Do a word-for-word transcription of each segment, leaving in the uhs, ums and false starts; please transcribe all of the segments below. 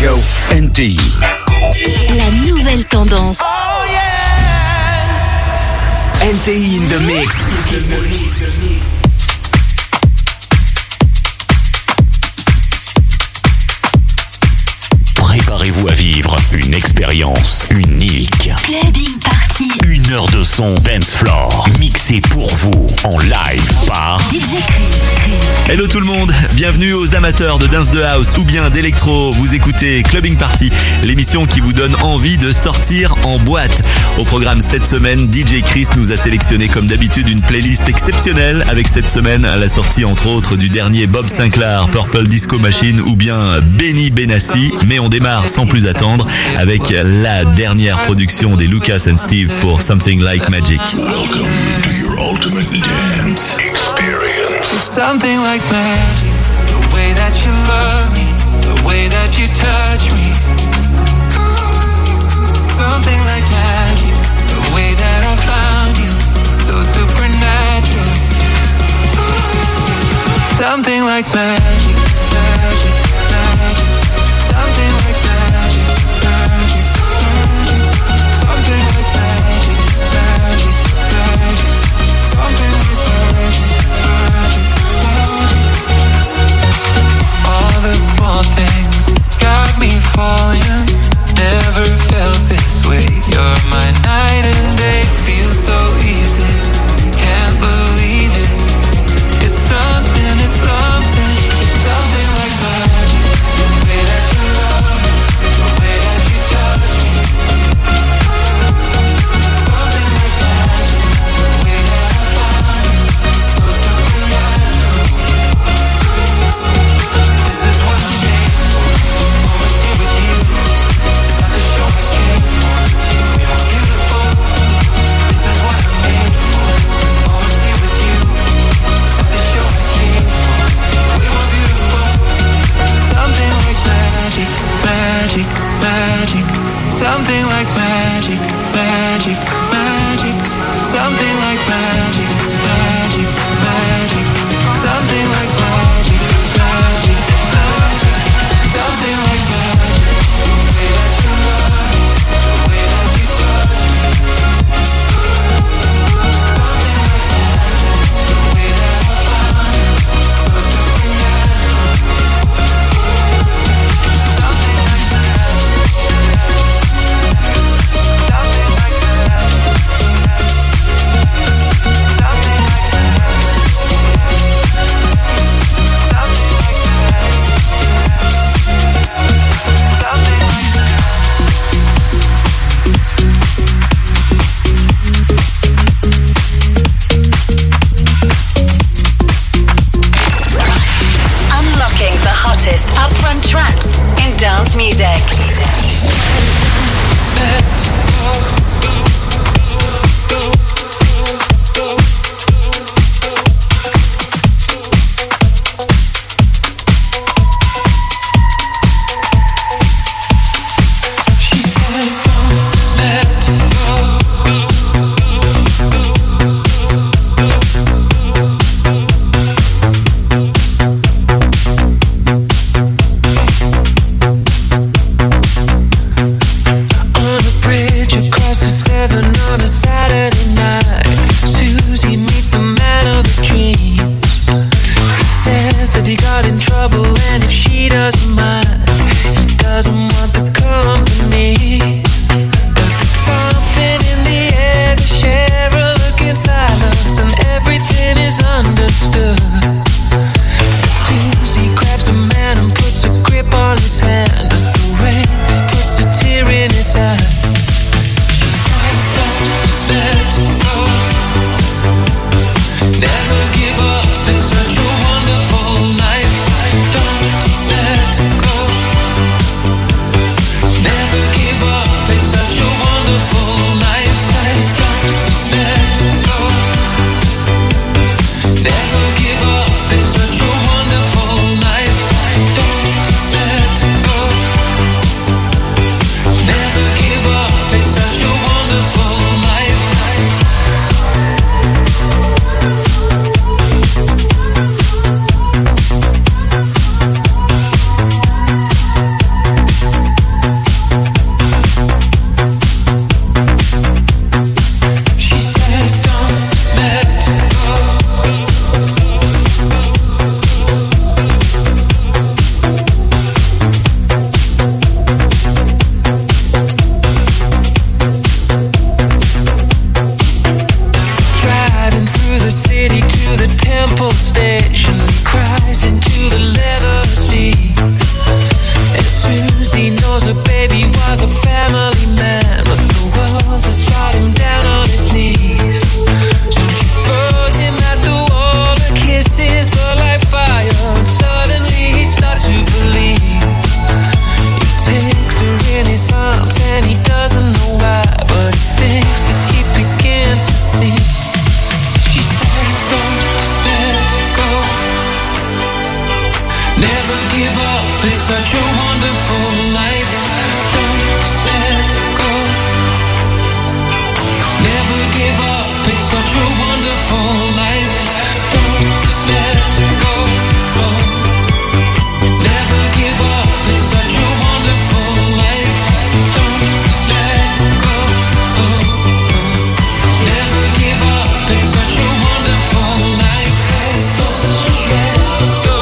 go. N T I. La nouvelle tendance. Oh yeah. N T I in the mix. Préparez-vous à vivre une expérience unique. Clubbing Party. Une heure de son dance floor mixé pour vous en live par D J Chris. Hello tout le monde, bienvenue aux amateurs de dance de house ou bien d'électro. Vous écoutez Clubbing Party, l'émission qui vous donne envie de sortir en boîte. Au programme cette semaine, D J Chris nous a sélectionné comme d'habitude une playlist exceptionnelle avec cette semaine la sortie entre autres du dernier Bob Sinclair, Purple Disco Machine ou bien Benny Benassi. Mais on démarre sans plus attendre avec la dernière production des Lucas and Steve pour Something Like Magic. Welcome to your ultimate dance experience. Something like magic, the way that you love me, the way that you touch me. Something like magic, the way that I found you, so supernatural. Something like magic, magic, magic. Something like magic, magic, magic. Something like magic, magic, magic. Something like magic, magic, magic. All the small things got me falling. Never felt this way. You're my night and day. Feels so easy. Can't believe it. It's something, it's something. Something like magic. The way that you love me, the way that you touch me. Something like magic. The way that I found you, so supernatural. This is what I'm made for. Always here with you. It's not the show I came for. It's way more beautiful. This is what I'm made for. Always here with you. It's not the show I came for. It's way more beautiful. Something like magic, magic, magic. Something like magic, magic, magic. Something like magic, magic, magic. Something like magic, magic, magic. Something like magic. The way that you love me, the way that you touch me. Something like magic. The way that I found you, so supernatural. Something like magic. Something like magic. Something like Unlocking the hottest upfront tracks in dance music. She says don't let go. On a bridge across the Severn on a Saturday night, Susie meets the man of her dreams. He says that he got in trouble and if she doesn't mind, he doesn't want the company. But there's something in the air, they share a look in silence and everything is understood. Susie grabs the man and puts a grip on his hand as the rain puts a tear in his eye. She says don't let go. Never give up, it's such a wonderful life. Don't let go. give up, it's such a wonderful life. Don't let go. Never give up, it's such a wonderful life. Don't let go. Never give up, it's such a wonderful life. Don't let go. Never give up, it's such a wonderful life. She says don't let go.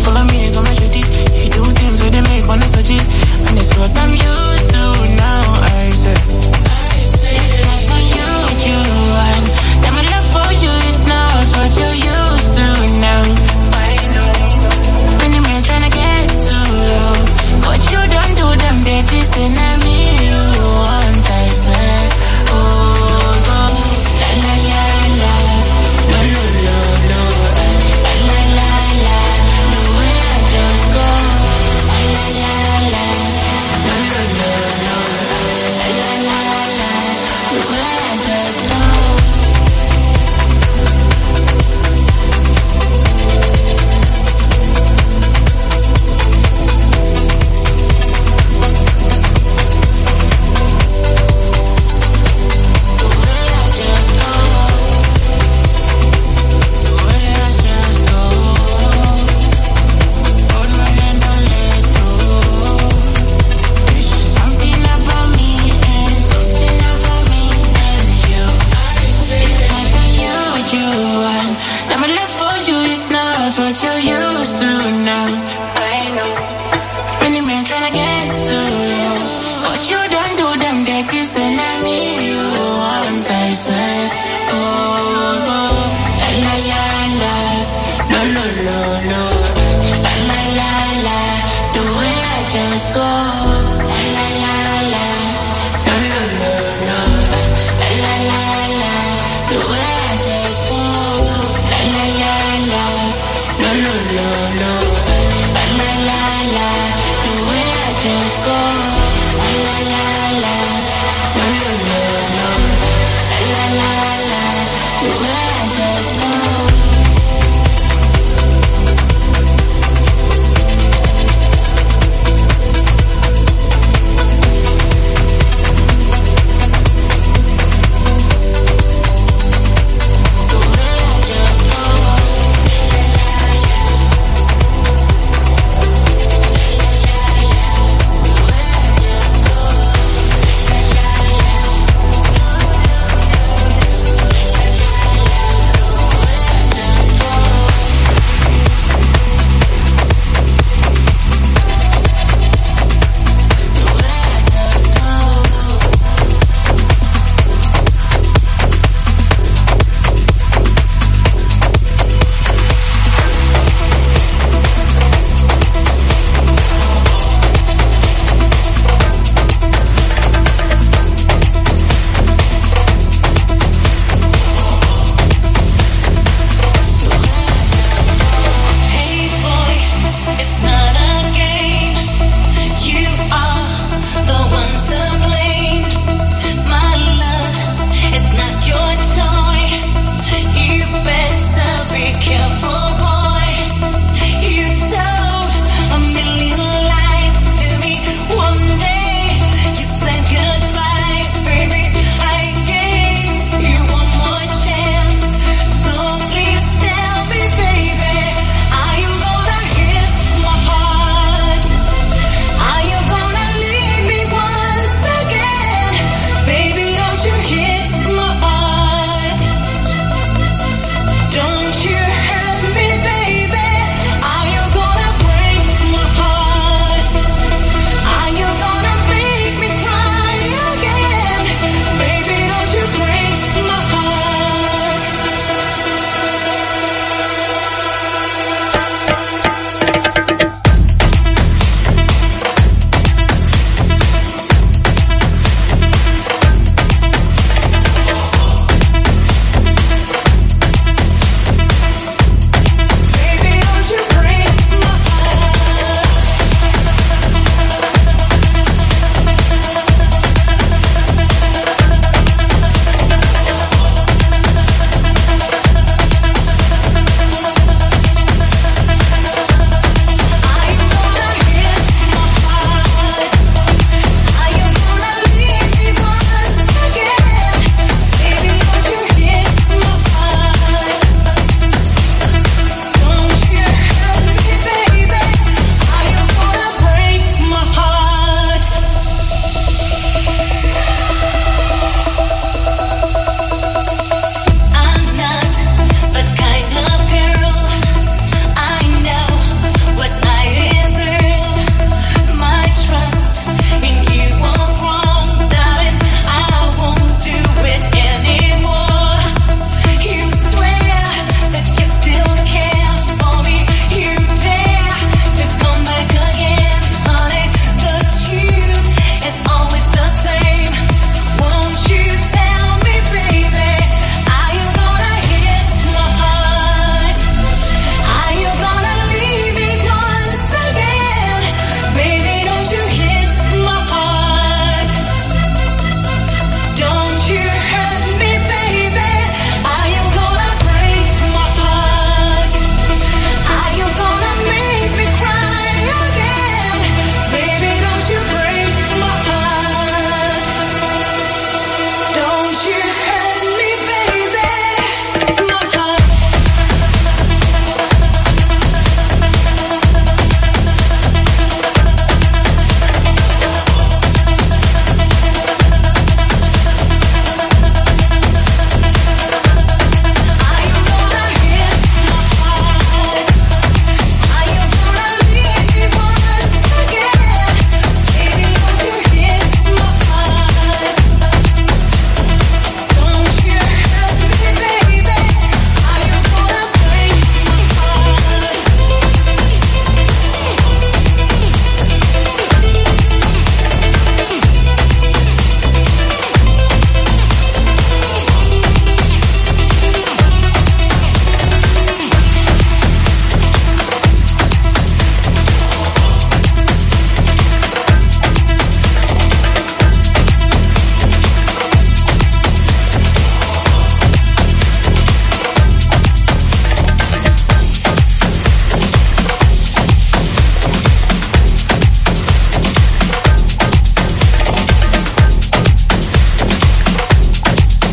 And it's what I'm used to now. I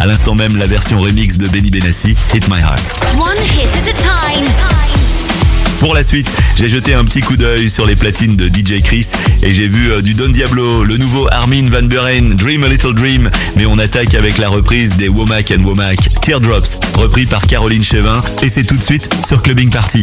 À l'instant même, la version remix de Benny Benassi, Hit My Heart. One hit at a time. Pour la suite, j'ai jeté un petit coup d'œil sur les platines de D J Chris et j'ai vu euh, du Don Diablo, le nouveau Armin van Buuren, Dream a Little Dream, mais on attaque avec la reprise des Womack and Womack, Teardrops, repris par Caroline Chevin, et c'est tout de suite sur Clubbing Party.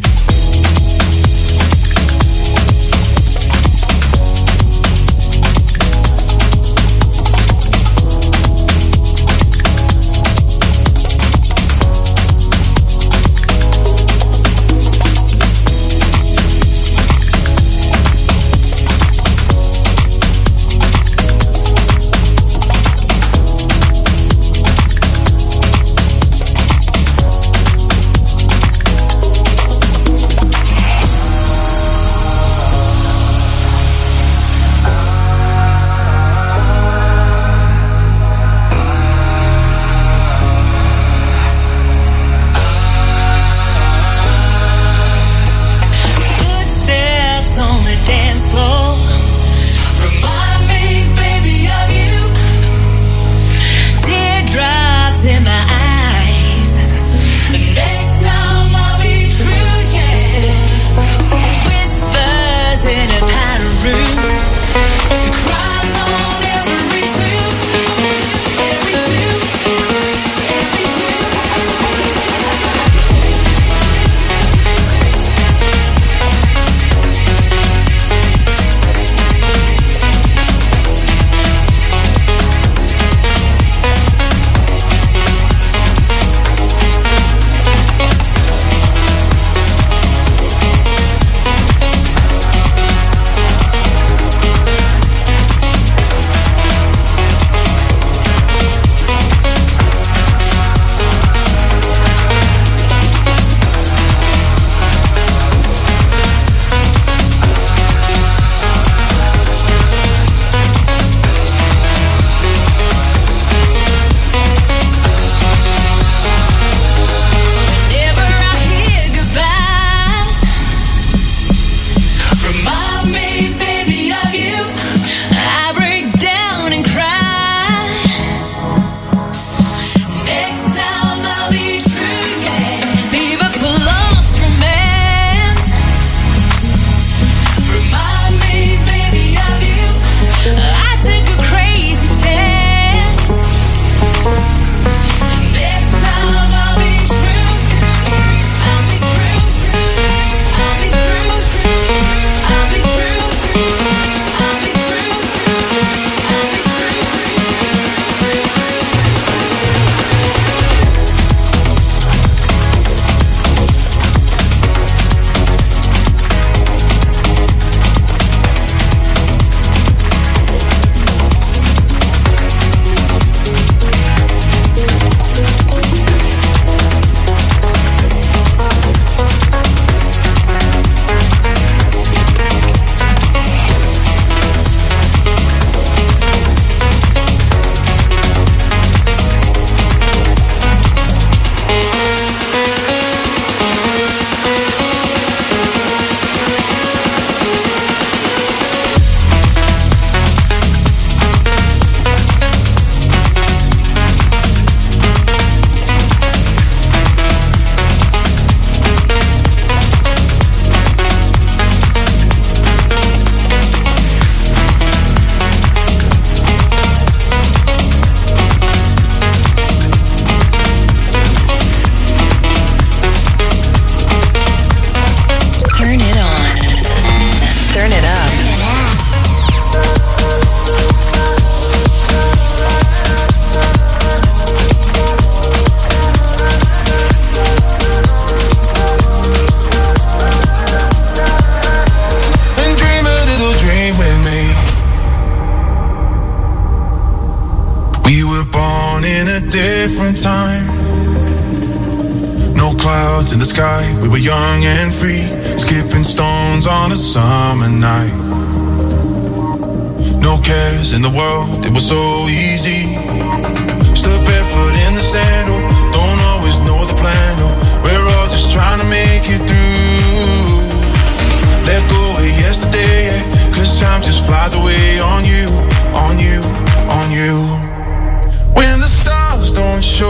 different time. No clouds in the sky, we were young and free, skipping stones on a summer night. No cares in the world, it was so easy. Stood barefoot in the sand, oh, don't always know the plan, oh, we're all just trying to make it through. Let go of yesterday, yeah, cause time just flies away on you, on you, on you. When the stars don't show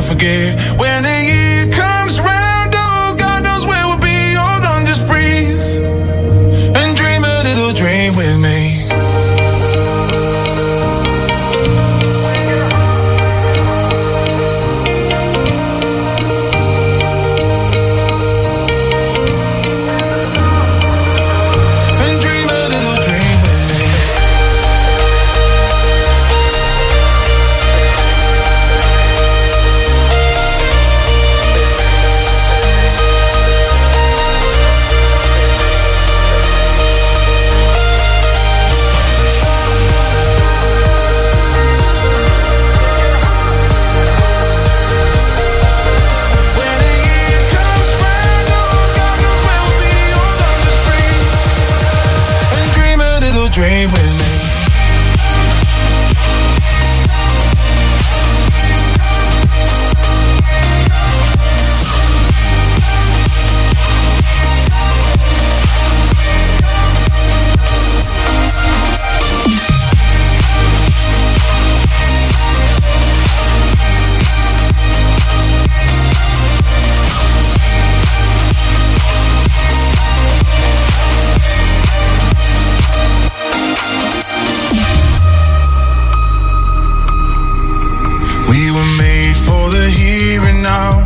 and forget. When the year comes round, oh, God knows where we'll be. Hold on, just breathe and dream a little dream with me. Dream with me. We were made for the here and now,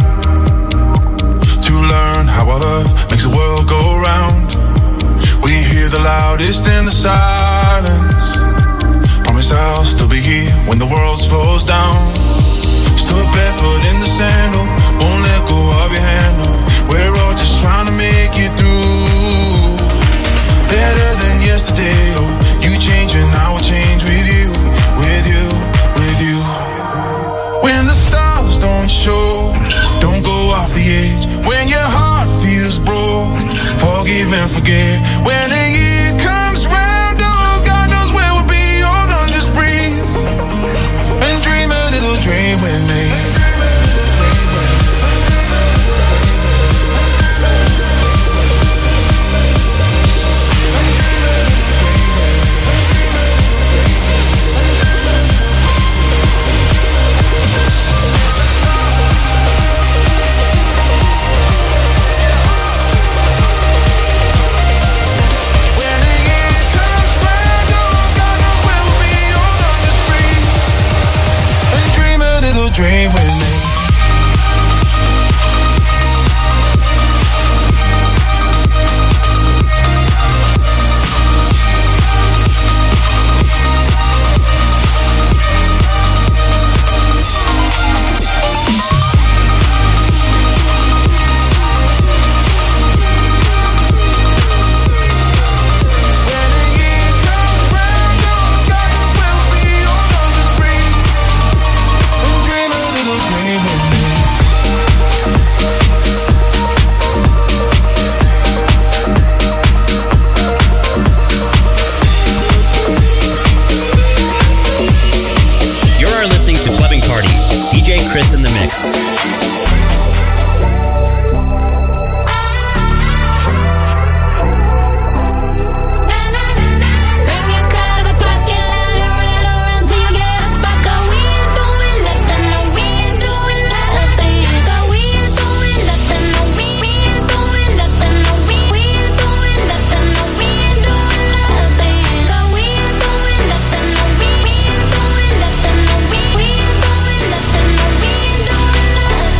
to learn how our love makes the world go round. We hear the loudest in the silence. Promise I'll still be here when the world slows down. Stood barefoot in the sandal, won't let go of your handle. We're all just trying to make it through. Better than yesterday, oh, you change and I will change with you, with you, with you. When the stars don't show, don't go off the edge. When your heart feels broke, forgive and forget. When the year comes round, oh, God knows where we'll be. Hold on, just breathe and dream a little dream with me. Dream with me. Chris in the mix. Nothing.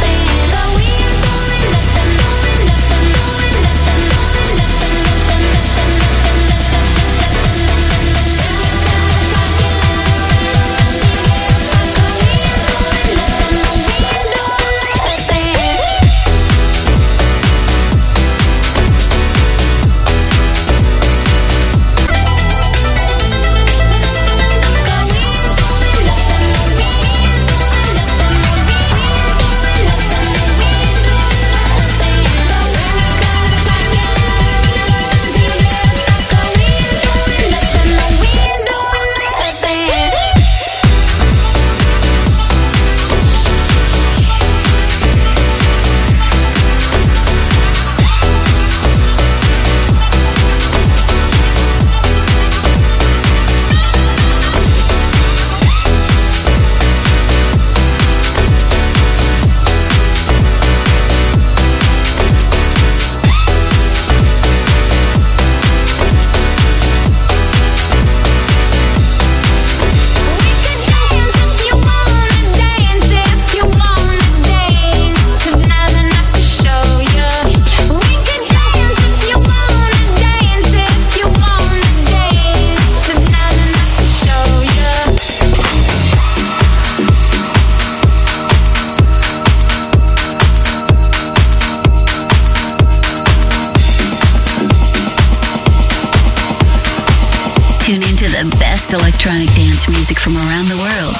to the best electronic dance music from around the world.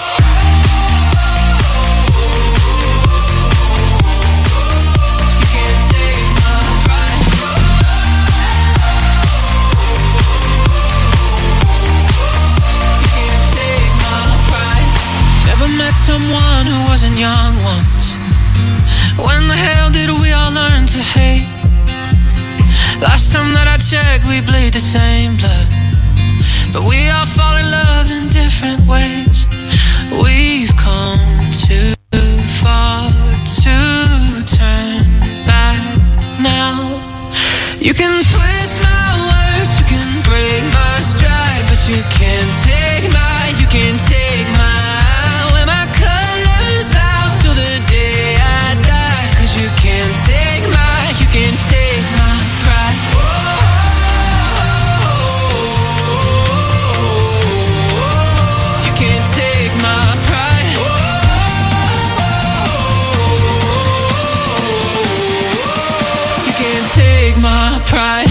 Never met someone who wasn't young once. When the hell did we all learn to hate? Last time that I checked, we bleed the same blood, but we all fall in love in different ways. We've come too far to turn back now. You can twist my words, you can break my stride, but you can't take my, you can't take my you can't take my, you can't take my pride. You can't take my pride. You can't take my pride.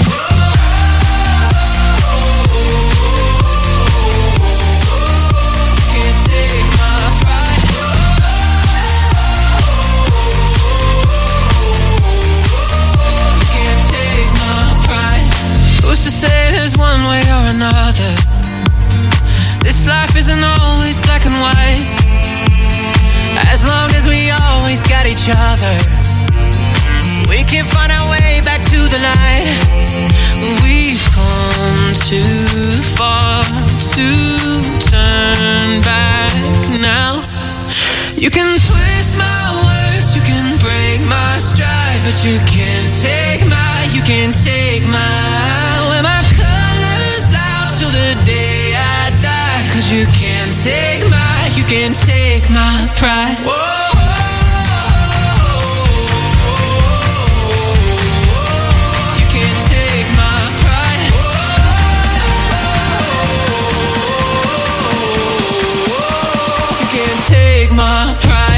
To say there's one way or another. This life isn't always black and white. As long as we always got each other, we can find our way back to the light. We've come too far to turn back now. You can twist my words, you can break my stride, but you can't take my, you can't take my the day I die, 'cause you can't take my, you can't take my pride. Whoa. You can't take my pride. You can't take my pride.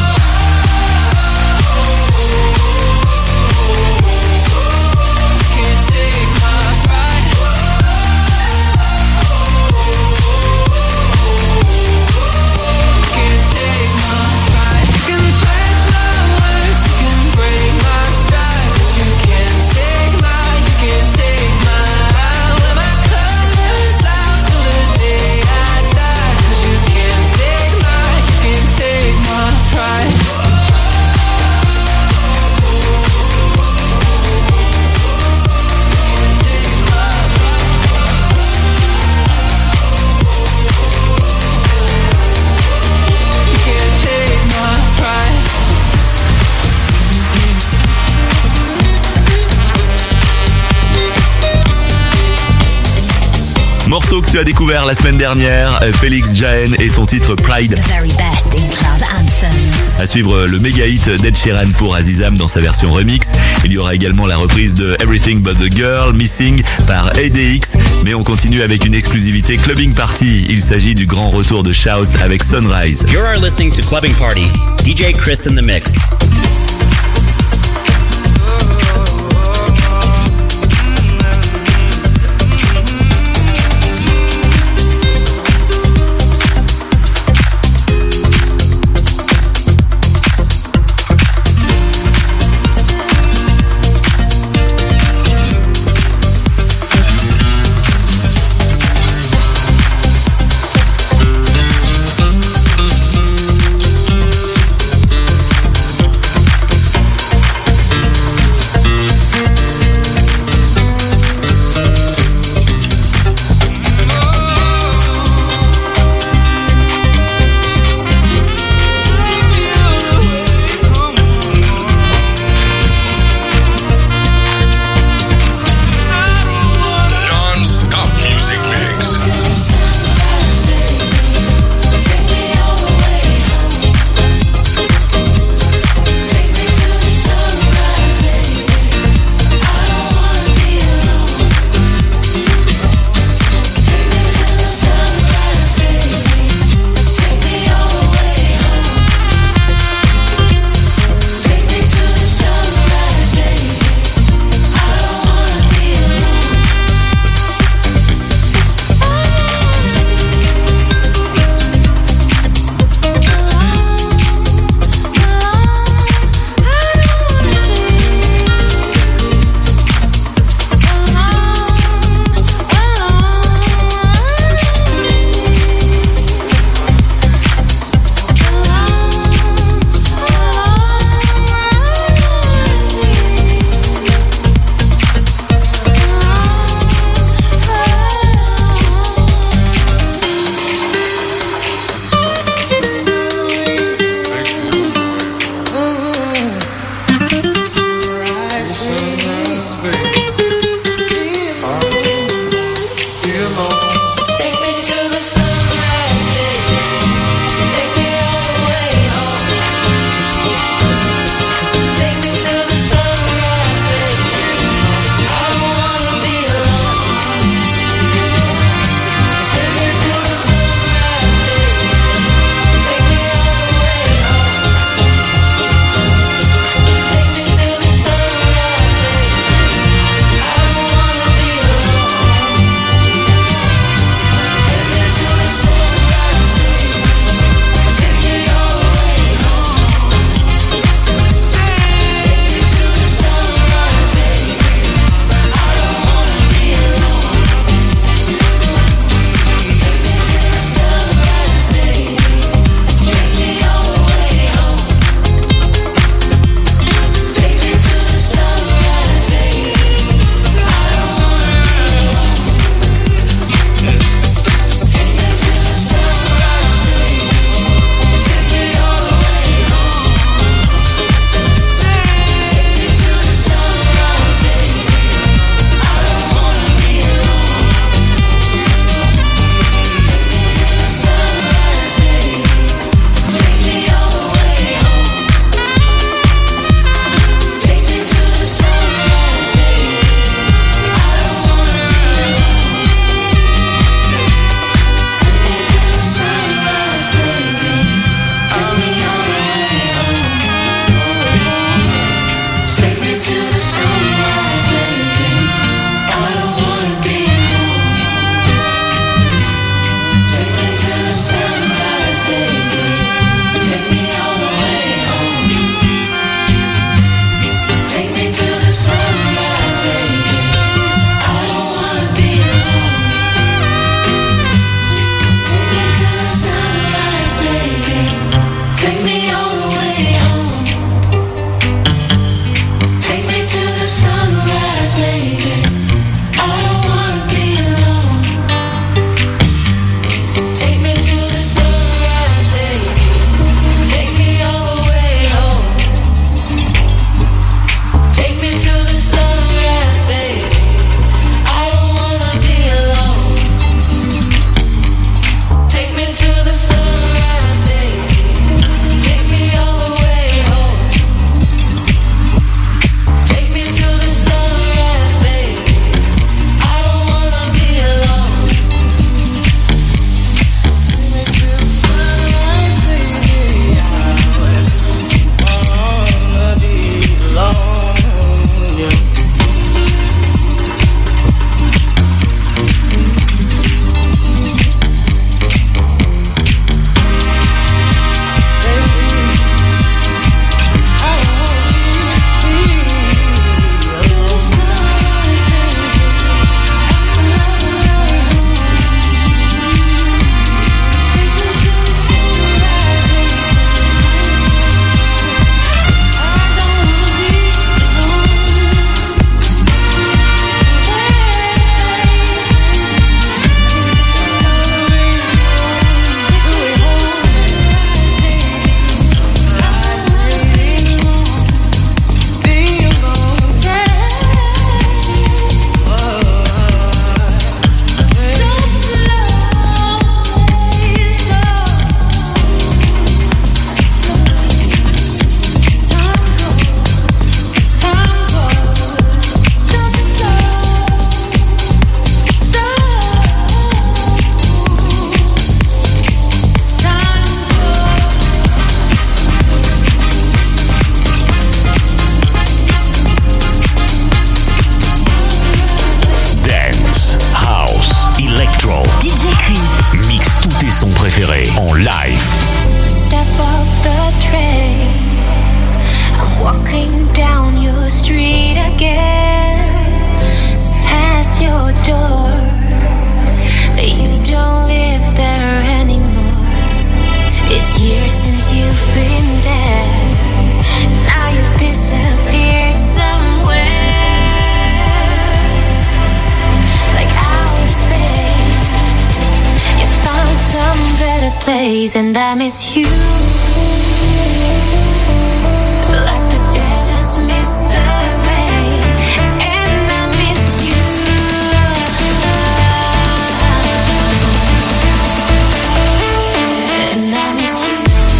Morceau que tu as découvert la semaine dernière, Félix Jaehn et son titre Pride. The very best in club anthems. À suivre le méga hit d'Ed Sheeran pour Azizam dans sa version remix. Il y aura également la reprise de Everything But The Girl, Missing par A D X. Mais on continue avec une exclusivité Clubbing Party. Il s'agit du grand retour de Shouse avec Sunrise. You are listening to Clubbing Party. D J Chris in the mix. place, and I miss you. Like the deserts miss the rain, and I miss you. And I miss you.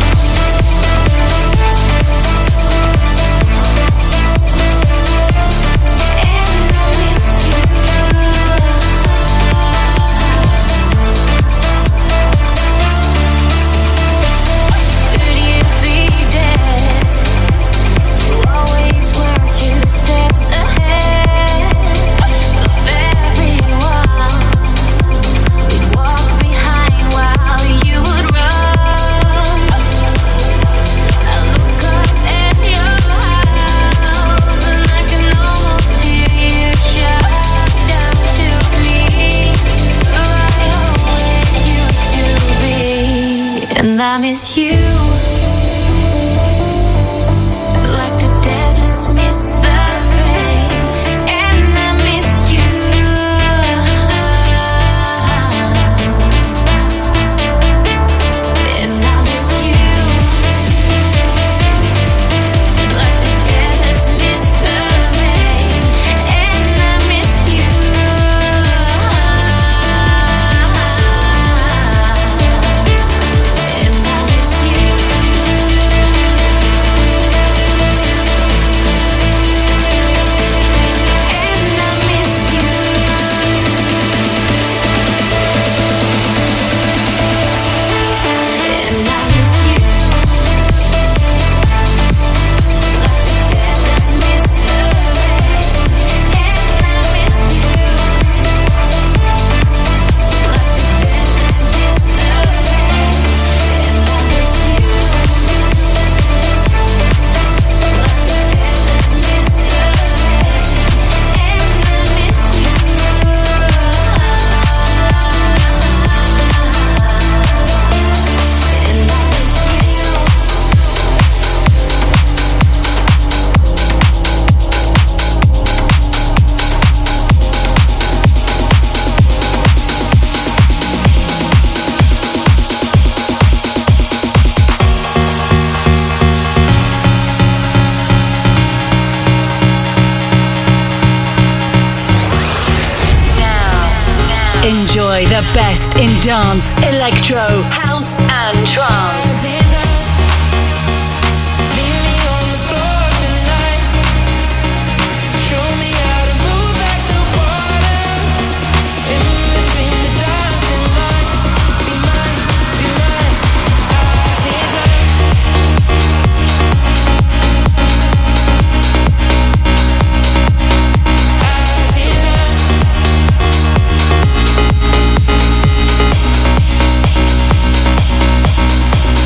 And I miss you. Like the deserts miss the rain, and I miss you. And I miss you. Like the deserts miss the rain, and I miss you. Enjoy the best in dance, electro, house and trance. We'll be right back.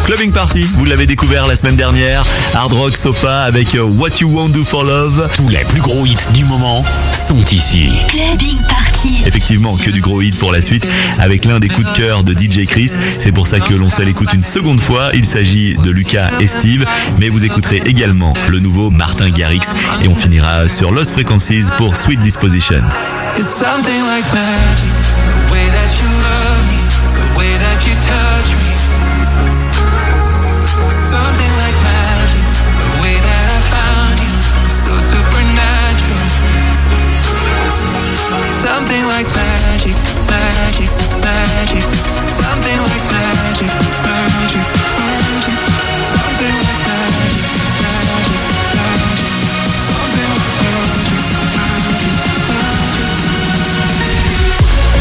Clubbing Party, vous l'avez découvert la semaine dernière. Hard Rock Sofa avec What You Won't Do For Love. Tous les plus gros hits du moment sont ici. Clubbing Party. Effectivement, que du gros hit pour la suite avec l'un des coups de cœur de D J Chris. C'est pour ça que l'on se l'écoute une seconde fois. Il s'agit de Lucas et Steve, mais vous écouterez également le nouveau Martin Garrix et on finira sur Lost Frequencies pour Sweet Disposition. It's something like magic, the way that you love me, the way that you touch me. It's something like magic, the way that I found you, it's so supernatural. Something like magic, magic, magic. Something like magic, magic, magic. Something like magic, magic, magic. Something like magic, magic, magic.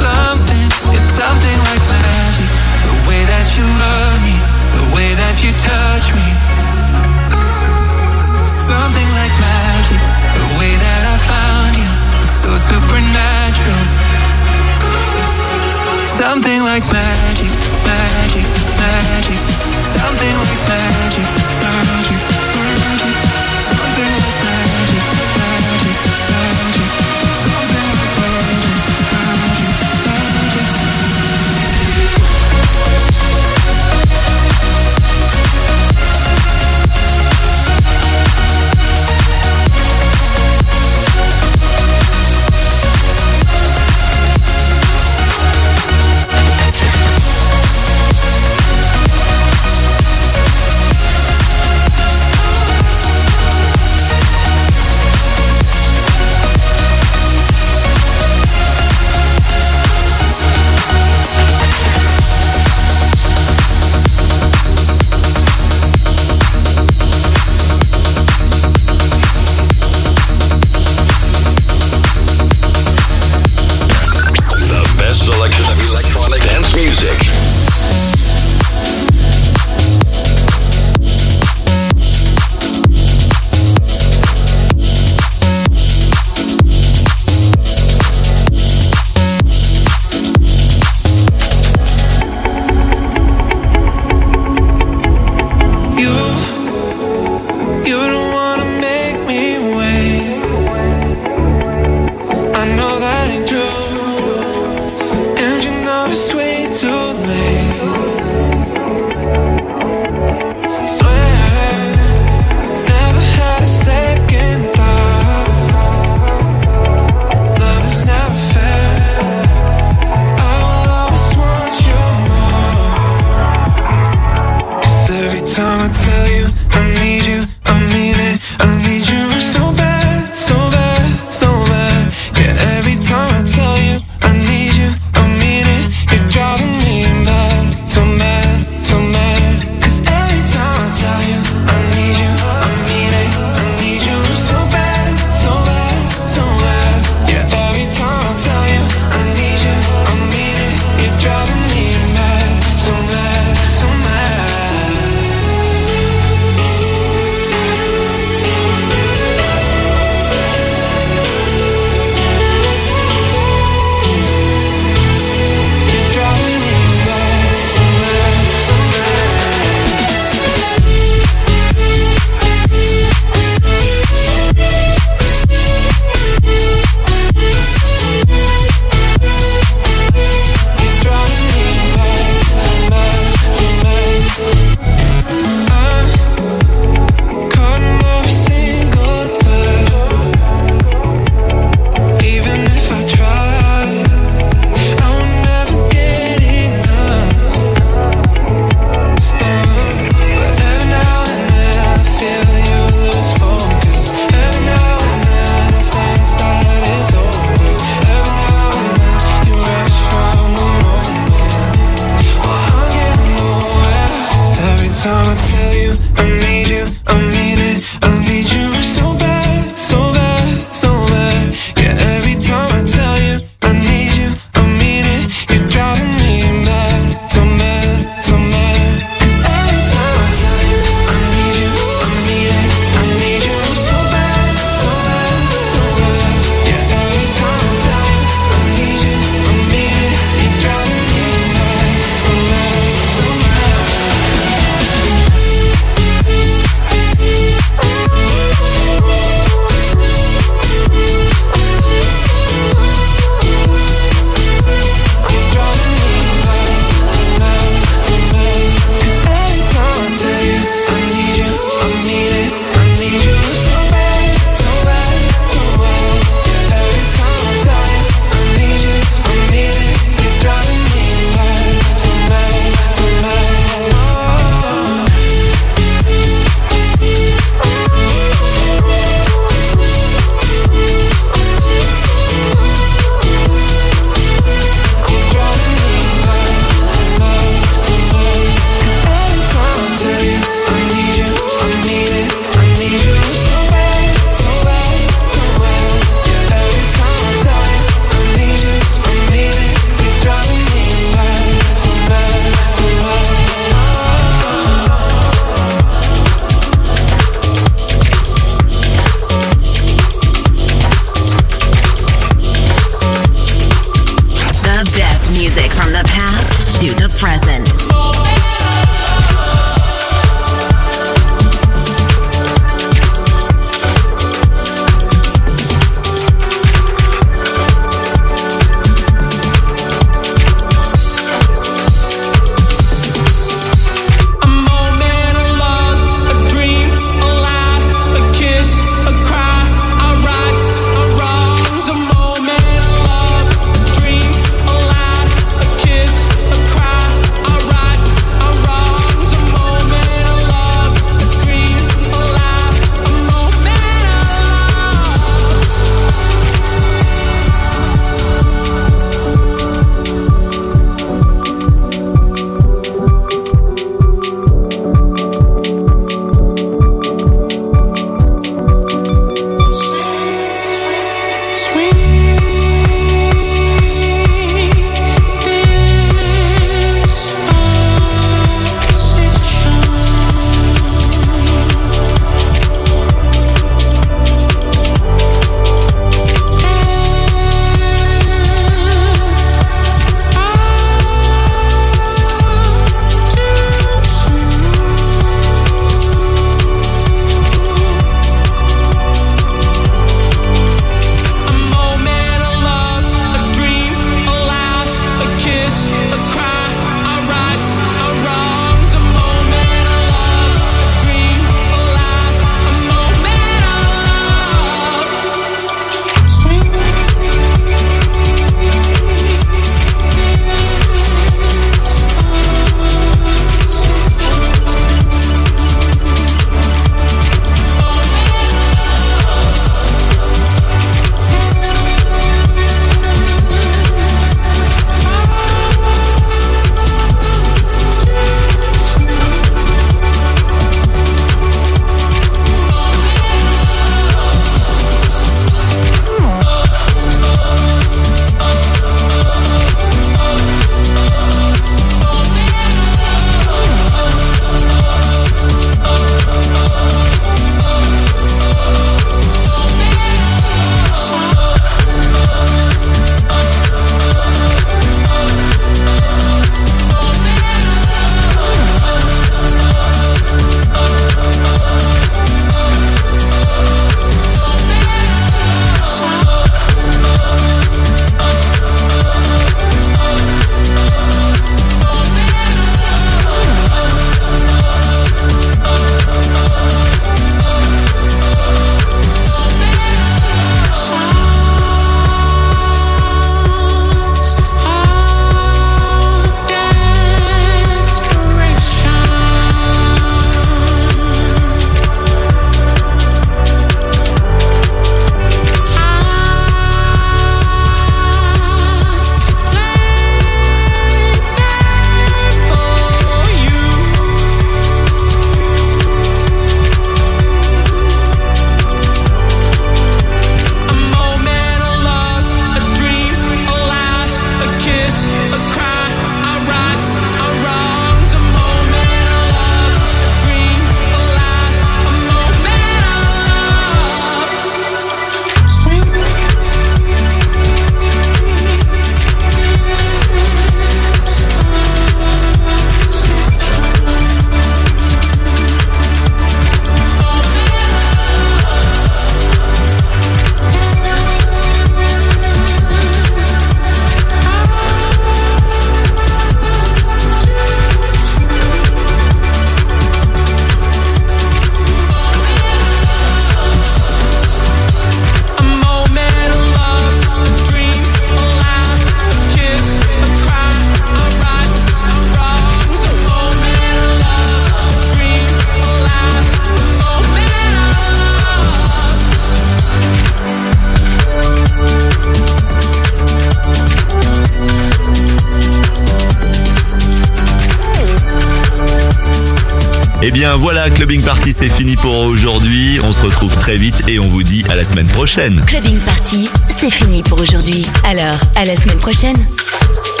Eh bien voilà, Clubbing Party c'est fini pour aujourd'hui. On se retrouve très vite et on vous dit à la semaine prochaine. Clubbing Party, c'est fini pour aujourd'hui. Alors, à la semaine prochaine.